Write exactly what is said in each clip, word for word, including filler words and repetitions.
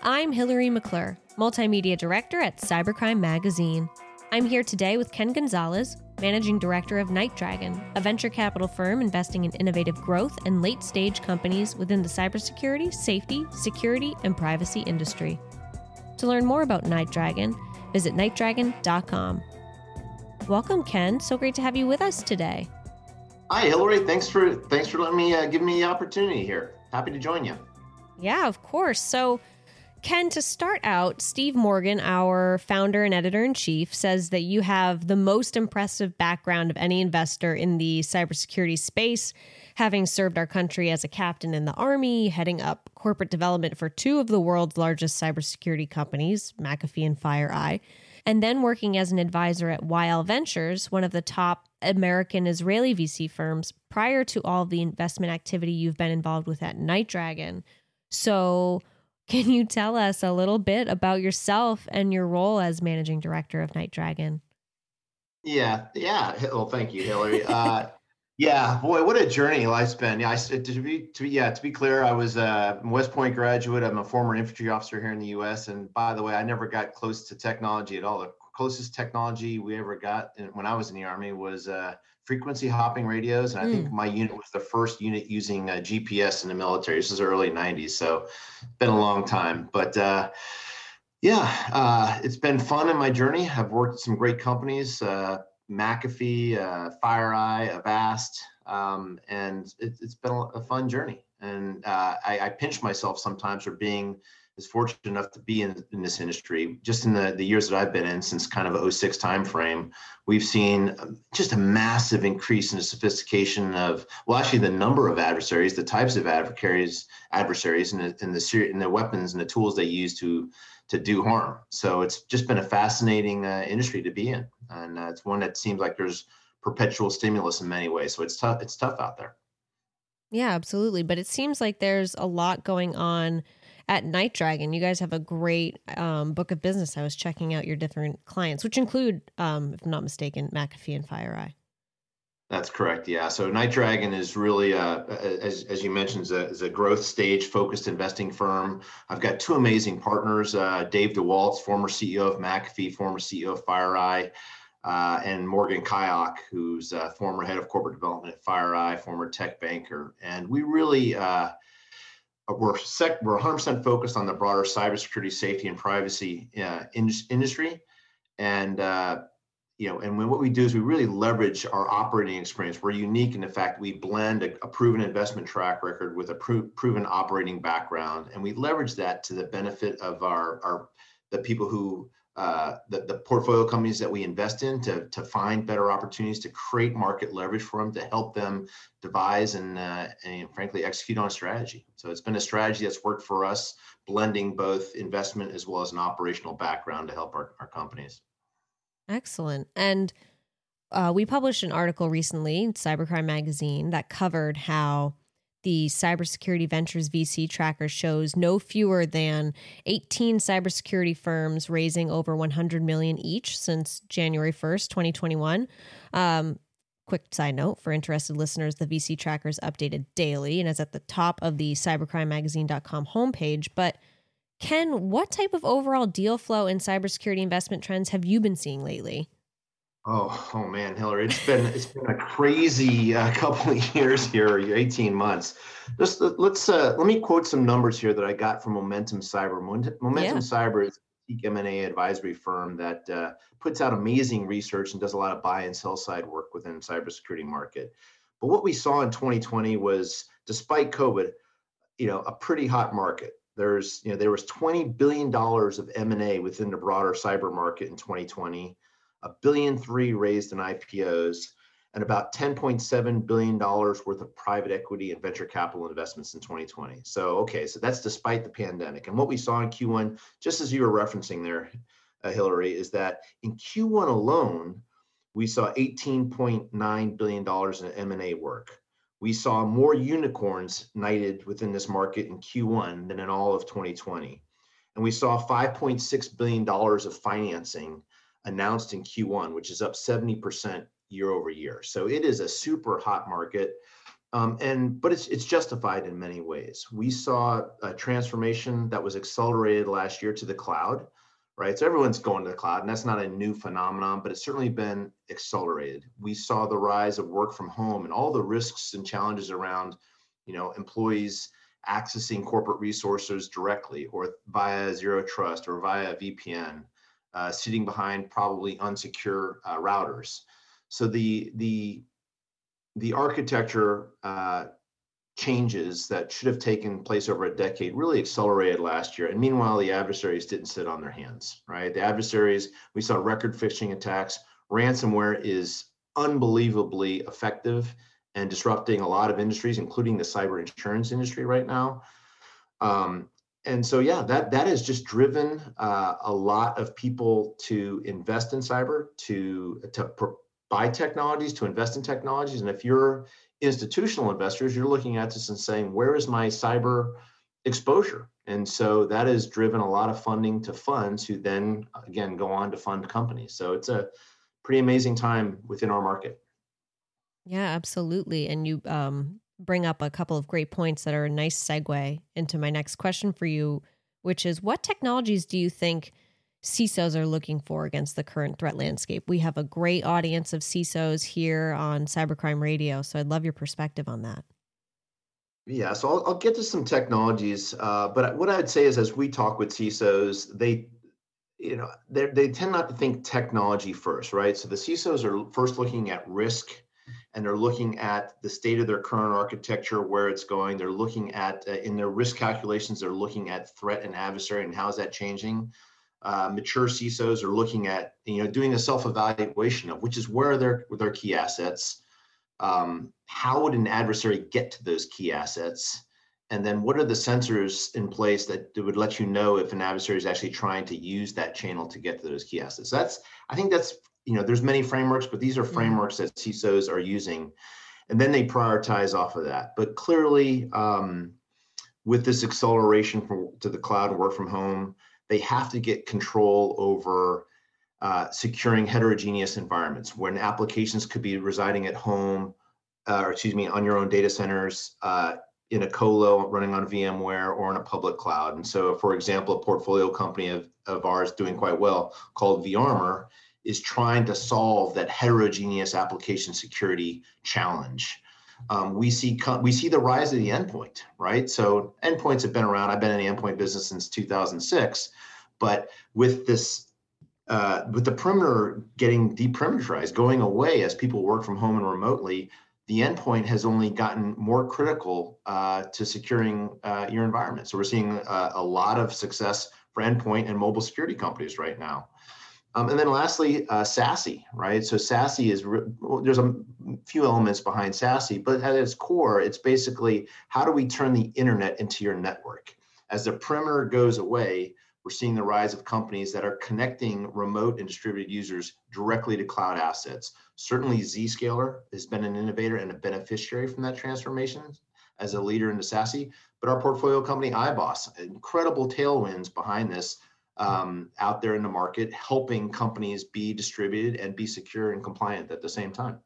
I'm Hillary McClure, Multimedia Director at Cybercrime Magazine. I'm here today with Ken Gonzalez, Managing Director of Night Dragon, a venture capital firm investing in innovative growth and late-stage companies within the cybersecurity, safety, security, and privacy industry. To learn more about Night Dragon, visit night dragon dot com. Welcome, Ken. So great to have you with us today. Hi, Hillary. Thanks for thanks for letting me uh, give me the opportunity here. Happy to join you. Yeah, of course. So, Ken, to start out, Steve Morgan, our founder and editor-in-chief, says that you have the most impressive background of any investor in the cybersecurity space, having served our country as a captain in the Army, heading up corporate development for two of the world's largest cybersecurity companies, McAfee and FireEye, and then working as an advisor at Y L Ventures, one of the top American-Israeli V C firms, prior to all of the investment activity you've been involved with at Night Dragon. So can you tell us a little bit about yourself and your role as managing director of Night Dragon? Yeah, yeah. Well, thank you, Hillary. Uh, yeah, boy, what a journey life's been. Yeah, I, to be, to be, yeah, to be clear, I was a West Point graduate. I'm a former infantry officer here in the U S. And by the way, I never got close to technology at all. The closest technology we ever got in, when I was in the Army was uh, frequency hopping radios. And I mm. think my unit was the first unit using uh, G P S in the military. This is the early nineties. So it's been a long time. But uh, yeah, uh, it's been fun in my journey. I've worked at some great companies, uh, McAfee, uh, FireEye, Avast, um, and it, it's been a, a fun journey. And uh, I, I pinch myself sometimes for being as fortunate enough to be in, in this industry. Just in the, the years that I've been in, since kind of oh six timeframe, we've seen just a massive increase in the sophistication of, well, actually the number of adversaries, the types of adversaries, adversaries, and the, and the, and the weapons and the tools they use to to do harm. So it's just been a fascinating uh, industry to be in, and uh, it's one that seems like there's perpetual stimulus in many ways. So it's tough. It's tough out there. Yeah, absolutely. But it seems like there's a lot going on at Night Dragon. You guys have a great um, book of business. I was checking out your different clients, which include, um, if I'm not mistaken, McAfee and FireEye. That's correct. Yeah. So Night Dragon is really, uh, as, as you mentioned, is a, is a growth stage focused investing firm. I've got two amazing partners, uh, Dave DeWalt, former C E O of McAfee, former C E O of FireEye, uh, and Morgan Kayak, who's uh, former head of corporate development at FireEye, former tech banker. And we really, uh, we're, sec- we're one hundred percent focused on the broader cybersecurity, safety, and privacy uh, in- industry. And, uh, You know, and when, what we do is we really leverage our operating experience. We're unique in the fact we blend a, a proven investment track record with a pro- proven operating background, and we leverage that to the benefit of our, our the people who uh, the, the portfolio companies that we invest in to to find better opportunities, to create market leverage for them, to help them devise and uh, and frankly execute on a strategy. So it's been a strategy that's worked for us, blending both investment as well as an operational background to help our, our companies. Excellent. And uh, we published an article recently in Cybercrime Magazine that covered how the Cybersecurity Ventures V C tracker shows no fewer than eighteen cybersecurity firms raising over one hundred million dollars each since January first, twenty twenty-one. Um, quick side note for interested listeners, the V C tracker is updated daily and is at the top of the cybercrime magazine dot com homepage. But Ken, what type of overall deal flow and cybersecurity investment trends have you been seeing lately? Oh, oh man, Hillary, it's been it's been a crazy uh, couple of years here, eighteen months. Just let's uh, let me quote some numbers here that I got from Momentum Cyber. Momentum yeah. Cyber is a M and A advisory firm that uh, puts out amazing research and does a lot of buy and sell side work within the cybersecurity market. But what we saw in twenty twenty was, despite COVID, you know, a pretty hot market. There's, you know, there was twenty billion dollars of M and A within the broader cyber market in twenty twenty, a billion three raised in I P Os, and about ten point seven billion dollars worth of private equity and venture capital investments in twenty twenty. So, okay, so that's despite the pandemic. And what we saw in Q one, just as you were referencing there, uh, Hillary, is that in Q one alone, we saw eighteen point nine billion dollars in M and A work. We saw more unicorns knighted within this market in Q one than in all of twenty twenty. And we saw five point six billion dollars of financing announced in Q one, which is up seventy percent year over year. So it is a super hot market. Um, and but it's it's justified in many ways. We saw a transformation that was accelerated last year to the cloud, right? So everyone's going to the cloud, and that's not a new phenomenon, but it's certainly been accelerated. We saw the rise of work from home and all the risks and challenges around, you know, employees accessing corporate resources directly or via zero trust or via V P N, uh, sitting behind probably unsecure uh, routers. So the the the architecture uh, changes that should have taken place over a decade really accelerated last year. And meanwhile, the adversaries didn't sit on their hands, right? The adversaries, we saw record phishing attacks. Ransomware is unbelievably effective and disrupting a lot of industries, including the cyber insurance industry right now. Um, and so, yeah, that that has just driven uh, a lot of people to invest in cyber, to to pro- buy technologies, to invest in technologies. And if you're institutional investors, you're looking at this and saying, where is my cyber exposure? And so that has driven a lot of funding to funds who then, again, go on to fund companies. So it's a pretty amazing time within our market. Yeah, absolutely. And you um, bring up a couple of great points that are a nice segue into my next question for you, which is what technologies do you think C I S Os are looking for against the current threat landscape? We have a great audience of C I S Os here on Cybercrime Radio, so I'd love your perspective on that. Yeah, so I'll, I'll get to some technologies, uh, but what I'd say is as we talk with C I S Os, they you know, they they tend not to think technology first, right? So the C I S Os are first looking at risk, and they're looking at the state of their current architecture, where it's going. They're looking at, uh, in their risk calculations, they're looking at threat and adversary and how is that changing. Uh, mature C I S Os are looking at, you know, doing a self-evaluation of which is where are their, their key assets. Um, how would an adversary get to those key assets? And then what are the sensors in place that would let you know if an adversary is actually trying to use that channel to get to those key assets? That's, I think that's, you know, there's many frameworks, but these are frameworks mm-hmm. that C I S Os are using. And then they prioritize off of that. But clearly, um, with this acceleration from, to the cloud and work from home, they have to get control over uh, securing heterogeneous environments when applications could be residing at home, uh, or excuse me, on your own data centers, uh, in a colo running on VMware or in a public cloud. And so, for example, a portfolio company of, of ours doing quite well called vArmor is trying to solve that heterogeneous application security challenge. Um, we see we see the rise of the endpoint, right? So endpoints have been around. I've been in the endpoint business since two thousand six, but with this, uh, with the perimeter getting deperimeterized, going away as people work from home and remotely, the endpoint has only gotten more critical uh, to securing uh, your environment. So we're seeing uh, a lot of success for endpoint and mobile security companies right now. Um, and then lastly, uh, SASE, right? So SASE is, re- well, there's a few elements behind SASE, but at its core, it's basically how do we turn the internet into your network? As the perimeter goes away, we're seeing the rise of companies that are connecting remote and distributed users directly to cloud assets. Certainly Zscaler has been an innovator and a beneficiary from that transformation as a leader in the SASE, but our portfolio company, iBoss, incredible tailwinds behind this um, out there in the market, helping companies be distributed and be secure and compliant at the same time.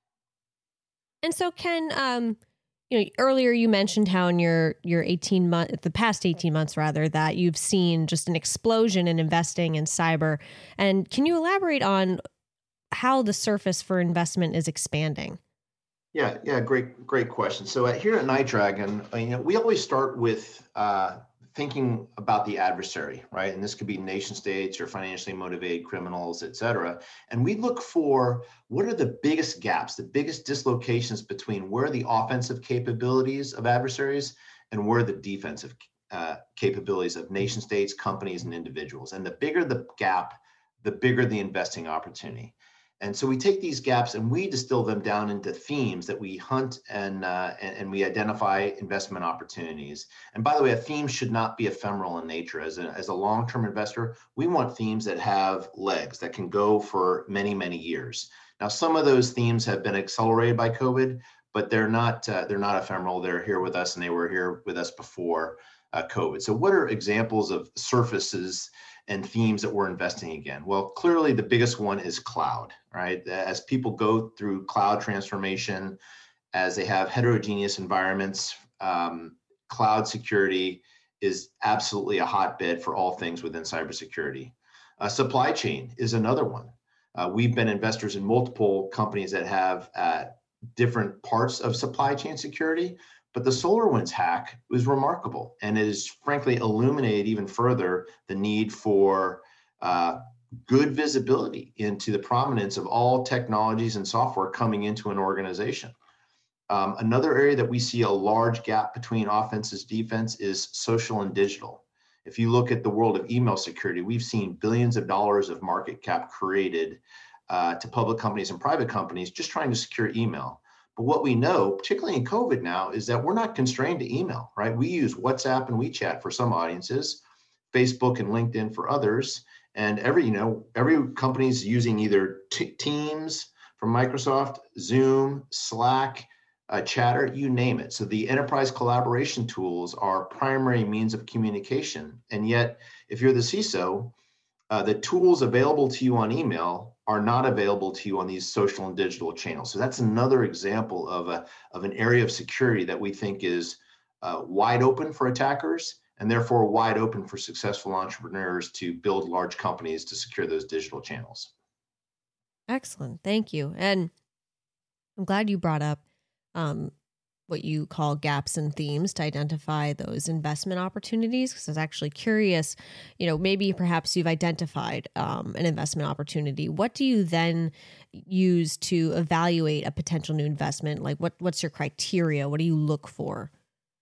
And so Ken, um, you know, earlier you mentioned how in your your eighteen month, the past eighteen months rather, that you've seen just an explosion in investing in cyber. And can you elaborate on how the surface for investment is expanding? Yeah, yeah, great, great question. So uh, here at Night Dragon, uh, you know, we always start with uh, thinking about the adversary, right? And this could be nation states or financially motivated criminals, et cetera. And we look for what are the biggest gaps, the biggest dislocations between where the offensive capabilities of adversaries and where the defensive uh, capabilities of nation states, companies, and individuals. And the bigger the gap, the bigger the investing opportunity. And so we take these gaps and we distill them down into themes that we hunt and, uh, and and we identify investment opportunities. And by the way, a theme should not be ephemeral in nature. As a, as a long-term investor, we want themes that have legs that can go for many, many years. Now, some of those themes have been accelerated by COVID, but they're not uh, they're not ephemeral. They're here with us, and they were here with us before uh, COVID. So, what are examples of surfaces and themes that we're investing again? Well, clearly the biggest one is cloud, right? As people go through cloud transformation as they have heterogeneous environments. Um, cloud security is absolutely a hotbed for all things within cybersecurity. Uh, supply chain is another one. Uh, we've been investors in multiple companies that have uh, different parts of supply chain security, but the SolarWinds hack was remarkable, and it has frankly illuminated even further the need for uh, good visibility into the prominence of all technologies and software coming into an organization. Um, another area that we see a large gap between offense and defense is social and digital. If you look at the world of email security, we've seen billions of dollars of market cap created uh, to public companies and private companies just trying to secure email. But what we know, particularly in COVID now, is that we're not constrained to email, right? We use WhatsApp and WeChat for some audiences, Facebook and LinkedIn for others. And every, you know, every company's using either t- Teams from Microsoft, Zoom, Slack, uh, Chatter, you name it. So the enterprise collaboration tools are primary means of communication. And yet, if you're the C I S O, uh, the tools available to you on email are not available to you on these social and digital channels. So that's another example of a of an area of security that we think is uh, wide open for attackers, and therefore wide open for successful entrepreneurs to build large companies to secure those digital channels. Excellent. Thank you. And I'm glad you brought up um, what you call gaps and themes to identify those investment opportunities. Because I was actually curious, you know, maybe perhaps you've identified um, an investment opportunity. What do you then use to evaluate a potential new investment? Like what, what's your criteria? What do you look for?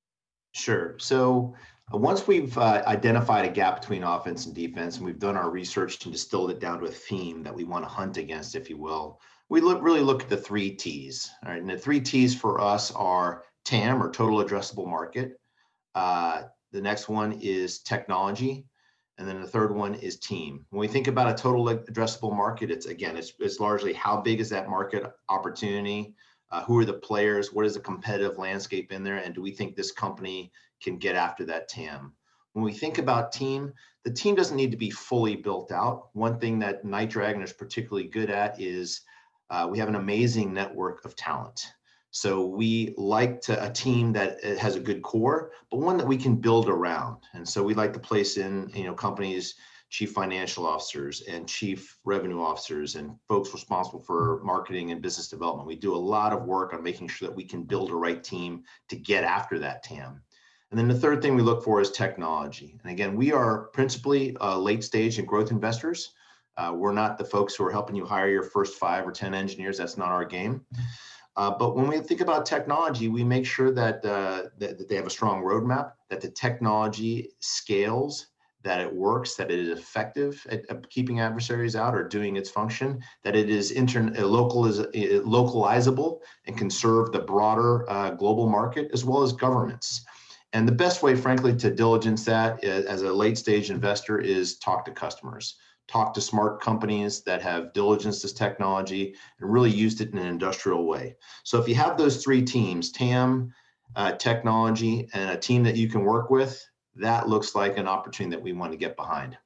Sure. So uh, once we've uh, identified a gap between offense and defense, and we've done our research and distilled it down to a theme that we want to hunt against, if you will, we look really look at the three T's. All right, and the three T's for us are T A M, or total addressable market. Uh, the next one is technology, and then the third one is team. When we think about a total addressable market, it's again, it's it's largely how big is that market opportunity. Uh, who are the players? What is the competitive landscape in there? And do we think this company can get after that T A M? When we think about team, the team doesn't need to be fully built out. One thing that Night Dragon is particularly good at is uh, we have an amazing network of talent. So we like to a team that has a good core, but one that we can build around. And so we like to place in, you know, companies, chief financial officers and chief revenue officers and folks responsible for marketing and business development. We do a lot of work on making sure that we can build a right team to get after that T A M. And then the third thing we look for is technology. And again, we are principally uh, late stage and growth investors. Uh, we're not the folks who are helping you hire your first five or ten engineers. That's not our game. Uh, but when we think about technology, we make sure that, uh, that, that they have a strong roadmap, that the technology scales, that it works, that it is effective at, at keeping adversaries out or doing its function, that it is inter- local is, uh, localizable and can serve the broader uh, global market as well as governments. And the best way, frankly, to diligence that is, as a late stage investor is talk to customers. Talk to smart companies that have diligenced this technology and really used it in an industrial way. So if you have those three teams, T A M, uh, technology, and a team that you can work with, that looks like an opportunity that we want to get behind.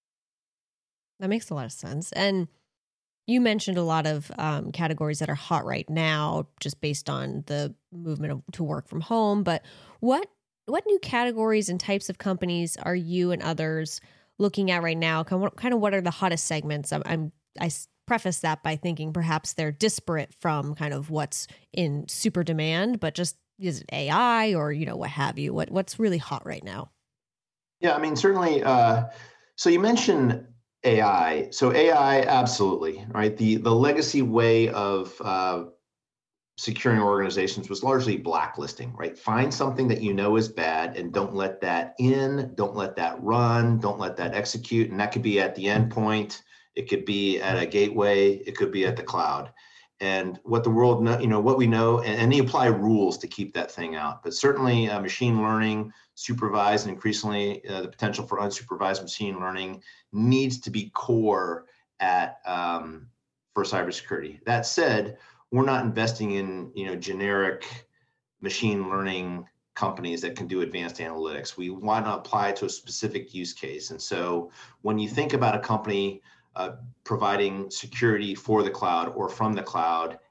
That makes a lot of sense. And you mentioned a lot of um, categories that are hot right now, just based on the movement of, to work from home. But what what new categories and types of companies are you and others looking at right now? Kind of, kind of what are the hottest segments? I'm, I'm I preface that by thinking perhaps they're disparate from kind of what's in super demand, but just is it A I or, you know, what have you? What what's really hot right now? Yeah, I mean, certainly. Uh, so you mentioned A I. So A I, absolutely, right? The the legacy way of uh, securing organizations was largely blacklisting, right? Find something that you know is bad and don't let that in, don't let that run, don't let that execute. And that could be at the endpoint, it could be at a gateway, it could be at the cloud. And what the world, know, you know, what we know, and, and they apply rules to keep that thing out. But certainly uh, machine learning, supervised, and increasingly uh, the potential for unsupervised machine learning needs to be core at um, for cybersecurity. That said, we're not investing in, you know, generic machine learning companies that can do advanced analytics. We want to apply it to a specific use case. And so when you think about a company uh, providing security for the cloud or from the cloud,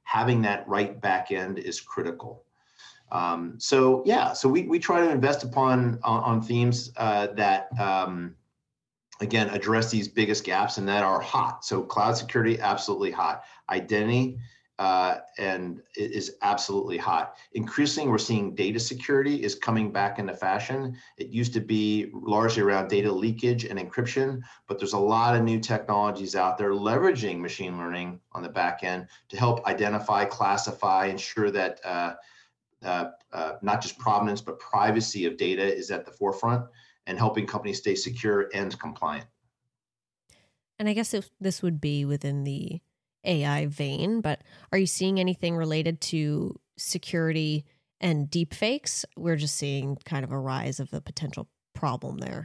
having that right back end is critical. Um, so yeah, so we we try to invest upon on, on themes uh, that um, again address these biggest gaps and that are hot. So cloud security, absolutely hot. Identity uh, and it is absolutely hot. Increasingly, we're seeing data security is coming back into fashion. It used to be largely around data leakage and encryption, but there's a lot of new technologies out there leveraging machine learning on the back end to help identify, classify, ensure that uh, uh, uh, not just provenance, but privacy of data is at the forefront and helping companies stay secure and compliant. And I guess if this would be within the A I vein, but are you seeing anything related to security and deepfakes? We're just seeing kind of a rise of the potential problem there.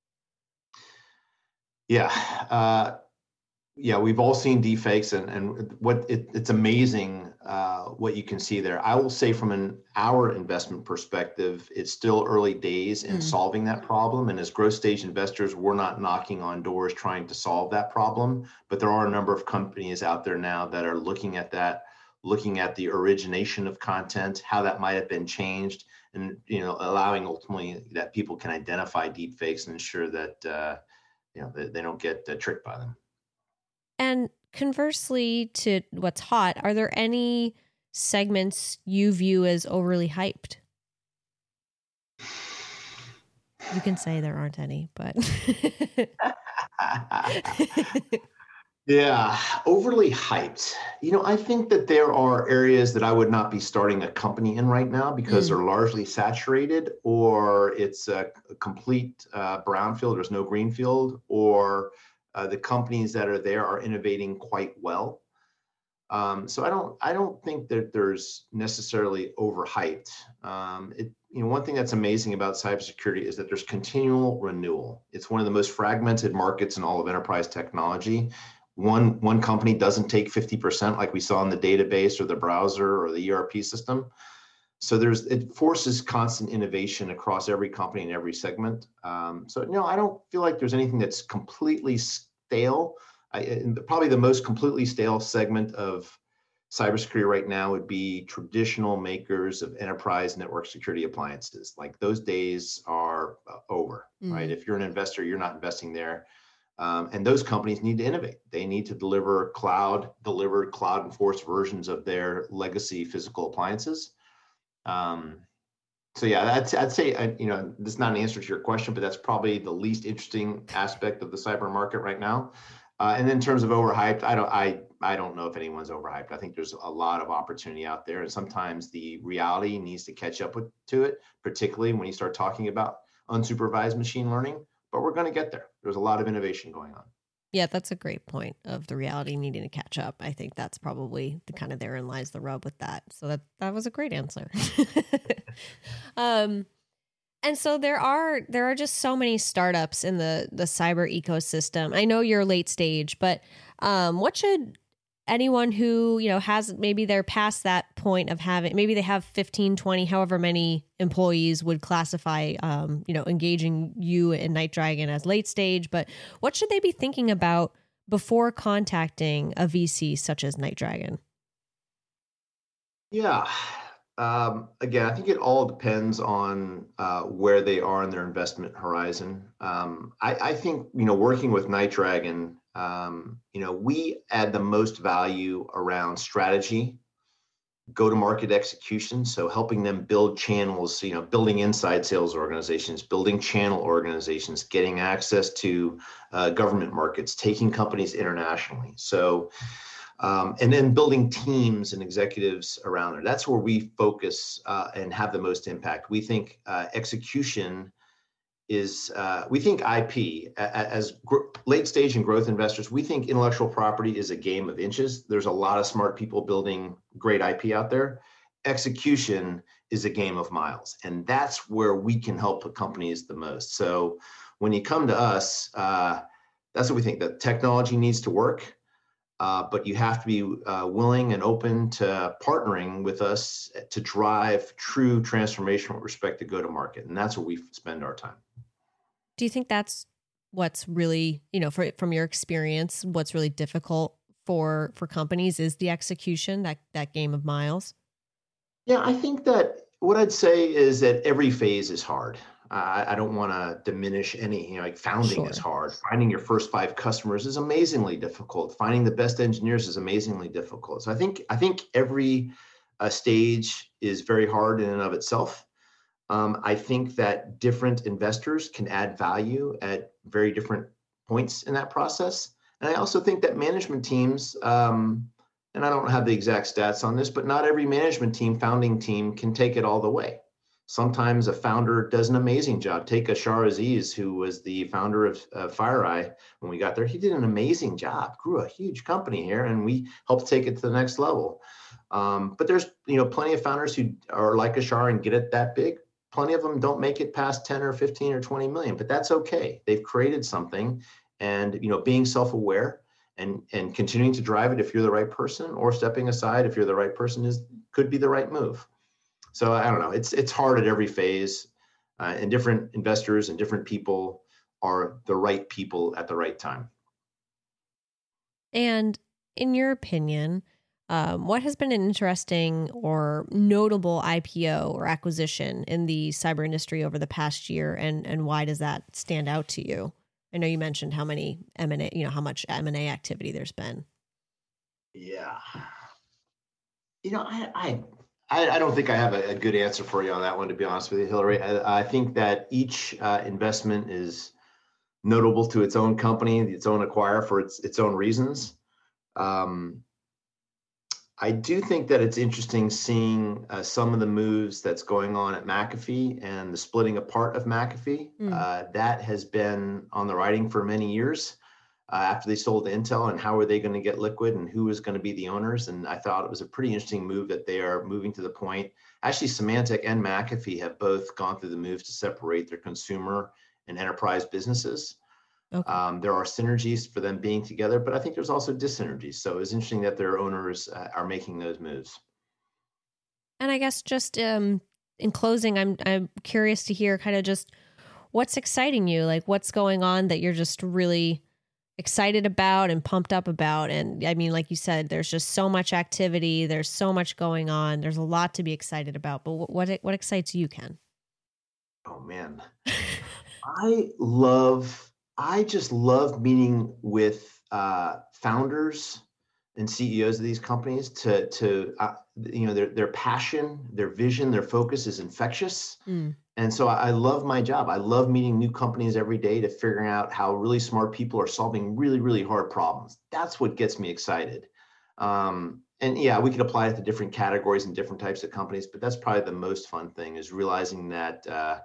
Yeah. Uh, yeah, we've all seen deepfakes and, and what it, it's amazing uh, what you can see there. I will say from an our investment perspective, it's still early days in mm. solving that problem. And as growth stage investors, we're not knocking on doors trying to solve that problem, but there are a number of companies out there now that are looking at that, looking at the origination of content, how that might have been changed, and you know, allowing ultimately that people can identify deepfakes and ensure that uh, you know they, they don't get uh, tricked by them. And conversely to what's hot, are there any segments you view as overly hyped? You can say there aren't any, but yeah, overly hyped. You know, I think that there are areas that I would not be starting a company in right now because mm. they're largely saturated, or it's a, a complete uh, brownfield, there's no greenfield, or Uh, the companies that are there are innovating quite well. Um, so I don't, I don't think that there's necessarily overhyped. Um, it, you know, one thing that's amazing about cybersecurity is that there's continual renewal. It's one of the most fragmented markets in all of enterprise technology. One, one company doesn't take fifty percent like we saw in the database or the browser or the E R P system. So there's, it forces constant innovation across every company and every segment. Um, so no, I don't feel like there's anything that's completely stale. I, probably the most completely stale segment of cybersecurity right now would be traditional makers of enterprise network security appliances. Like those days are uh, over, mm. right? If you're an investor, you're not investing there. Um, and those companies need to innovate. They need to deliver cloud, delivered cloud enforced versions of their legacy physical appliances. Um, so yeah, that's, I'd say, uh, you know, this is not an answer to your question, but that's probably the least interesting aspect of the cyber market right now. Uh, and in terms of overhyped, I don't, I, I don't know if anyone's overhyped. I think there's a lot of opportunity out there, and sometimes the reality needs to catch up with to it, particularly when you start talking about unsupervised machine learning. But we're going to get there. There's a lot of innovation going on. Yeah, that's a great point of the reality needing to catch up. I think that's probably the kind of therein lies the rub with that. So that that was a great answer. um, and so there are there are just so many startups in the the cyber ecosystem. I know you're late stage, but um, what should anyone who, you know, has maybe they're past that point of having, maybe they have fifteen, twenty, however many employees would classify, um, you know, engaging you and NightDragon as late stage, but what should they be thinking about before contacting a V C such as NightDragon? Yeah. Um, again, I think it all depends on uh, where they are in their investment horizon. Um, I, I think, you know, working with NightDragon, um, you know, we add the most value around strategy, go-to-market execution. So helping them build channels, you know, building inside sales organizations, building channel organizations, getting access to uh, government markets, taking companies internationally. So Um, and then building teams and executives around it. That's where we focus uh, and have the most impact. We think uh, execution is, uh, we think I P, as gr- late stage and growth investors, we think intellectual property is a game of inches. There's a lot of smart people building great I P out there. Execution is a game of miles. And that's where we can help companies the most. So when you come to us, uh, that's what we think. The technology needs to work. Uh, but you have to be uh, willing and open to partnering with us to drive true transformation with respect to go-to-market. And that's where we spend our time. Do you think that's what's really, you know, for, from your experience, what's really difficult for for companies is the execution, that that game of miles? Yeah, I think that what I'd say is that every phase is hard. I, I don't want to diminish any, you know, like founding is Sure. hard. Finding your first five customers is amazingly difficult. Finding the best engineers is amazingly difficult. So I think I think every uh, stage is very hard in and of itself. Um, I think that different investors can add value at very different points in that process. And I also think that management teams, um, and I don't have the exact stats on this, but not every management team, founding team can take it all the way. Sometimes a founder does an amazing job. Take Ashar Aziz, who was the founder of uh, FireEye when we got there. He did an amazing job, grew a huge company here, and we helped take it to the next level. Um, but there's, you know, plenty of founders who are like Ashar and get it that big. Plenty of them don't make it past ten or fifteen or twenty million, but that's okay. They've created something, and, you know, being self-aware and and continuing to drive it if you're the right person, or stepping aside if you're the right person, is could be the right move. So I don't know. It's it's hard at every phase, uh, and different investors and different people are the right people at the right time. And in your opinion, um, what has been an interesting or notable I P O or acquisition in the cyber industry over the past year, and and why does that stand out to you? I know you mentioned how many M and A, you know, how much M and A activity there's been. Yeah. You know, I I I, I don't think I have a, a good answer for you on that one, to be honest with you, Hillary. I, I think that each uh, investment is notable to its own company, its own acquirer, for its its own reasons. Um, I do think that it's interesting seeing uh, some of the moves that's going on at McAfee and the splitting apart of McAfee. Mm. Uh, that has been on the writing for many years. Uh, after they sold to Intel, and how are they going to get liquid, and who is going to be the owners. And I thought it was a pretty interesting move that they are moving to the point. Actually, Symantec and McAfee have both gone through the moves to separate their consumer and enterprise businesses. Okay. Um, there are synergies for them being together, but I think there's also dyssynergies. So it's interesting that their owners uh, are making those moves. And I guess just um, in closing, I'm I'm curious to hear kind of just what's exciting you, like what's going on that you're just really excited about and pumped up about. And I mean, like you said, there's just so much activity. There's so much going on. There's a lot to be excited about. But what what, what excites you, Ken? Oh man, I love. I just love meeting with uh, founders and C E Os of these companies. To to uh, you know, their their passion, their vision, their focus is infectious. Mm. And so I love my job. I love meeting new companies every day to figuring out how really smart people are solving really, really hard problems. That's what gets me excited. Um, and yeah, we could apply it to different categories and different types of companies, but that's probably the most fun thing, is realizing that uh,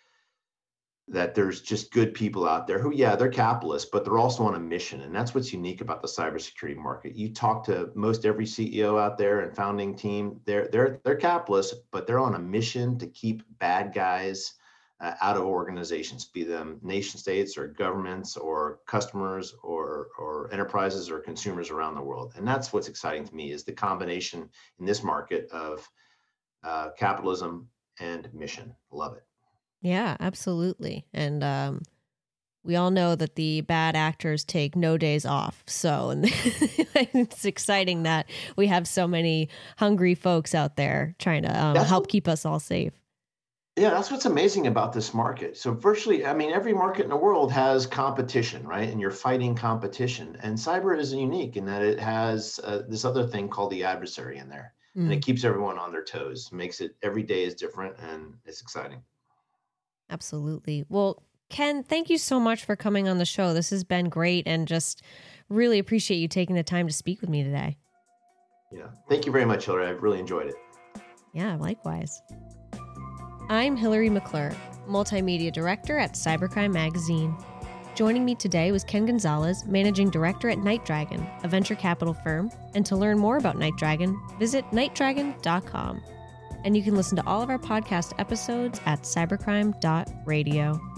that there's just good people out there who, yeah, they're capitalists, but they're also on a mission. And that's what's unique about the cybersecurity market. You talk to most every C E O out there and founding team, they're they're they're capitalists, but they're on a mission to keep bad guys uh, out of organizations, be them nation states or governments or customers or or enterprises or consumers around the world. And that's what's exciting to me, is the combination in this market of uh, capitalism and mission. Love it. Yeah, absolutely. And um, we all know that the bad actors take no days off. So and it's exciting that we have so many hungry folks out there trying to um, help what, keep us all safe. Yeah, that's what's amazing about this market. So virtually, I mean, every market in the world has competition, right? And you're fighting competition. And cyber is unique in that it has uh, this other thing called the adversary in there. Mm. And it keeps everyone on their toes, makes it every day is different, and it's exciting. Absolutely. Well, Ken, thank you so much for coming on the show. This has been great, and just really appreciate you taking the time to speak with me today. Yeah. Thank you very much, Hillary. I've really enjoyed it. Yeah, likewise. I'm Hillary McClure, Multimedia Director at Cybercrime Magazine. Joining me today was Ken Gonzalez, Managing Director at Night Dragon, a venture capital firm. And to learn more about Night Dragon, visit night dragon dot com. And you can listen to all of our podcast episodes at cybercrime dot radio.